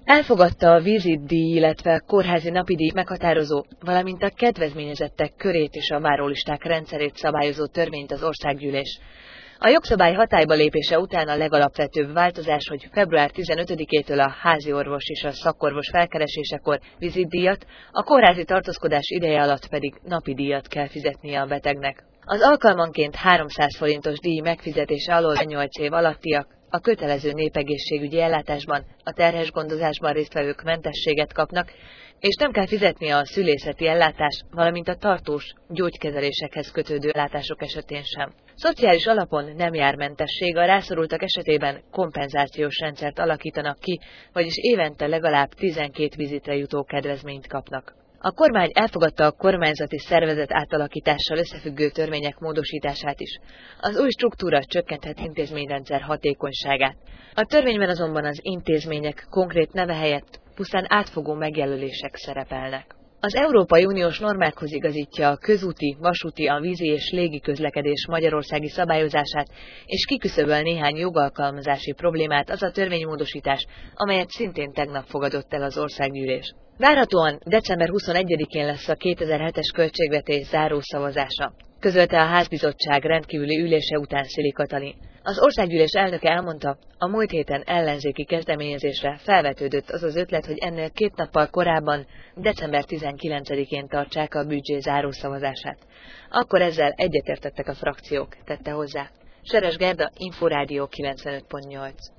Elfogadta a vízidíj, illetve kórházi napidíj meghatározó, valamint a kedvezményezettek körét és a várólisták rendszerét szabályozó törvényt az Országgyűlés. A jogszabály hatályba lépése után a legalapvetőbb változás, hogy február 15-től a háziorvos és a szakorvos felkeresésekor vizitdíjat, a kórházi tartózkodás ideje alatt pedig napidíjat kell fizetnie a betegnek. Az alkalmanként 300 forintos díj megfizetése alól 8 év alattiak a kötelező népegészségügyi ellátásban, a terhes gondozásban résztvevők mentességet kapnak, és nem kell fizetnie a szülészeti ellátás, valamint a tartós gyógykezelésekhez kötődő ellátások esetén sem. Szociális alapon nem jár mentesség, a rászorultak esetében kompenzációs rendszert alakítanak ki, vagyis évente legalább 12 vizitre jutó kedvezményt kapnak. A kormány elfogadta a kormányzati szervezet átalakítással összefüggő törvények módosítását is. Az új struktúra csökkenthet intézményrendszer hatékonyságát. A törvényben azonban az intézmények konkrét neve helyett pusztán átfogó megjelölések szerepelnek. Az Európai Uniós normákhoz igazítja a közúti, vasúti, a vízi és légi közlekedés magyarországi szabályozását, és kiküszöböl néhány jogalkalmazási problémát az a törvénymódosítás, amelyet szintén tegnap fogadott el az Országgyűlés. Várhatóan december 21-én lesz a 2007-es költségvetés zárószavazása, közölte a házbizottság rendkívüli ülése után Szili Katalin. Az Országgyűlés elnöke elmondta, a múlt héten ellenzéki kezdeményezésre felvetődött az az ötlet, hogy ennél 2 nappal korábban, december 19-én tartsák a büdzsé zárószavazását. Akkor ezzel egyetértettek a frakciók, tette hozzá. Seres Gerda, Inforádió 95.8.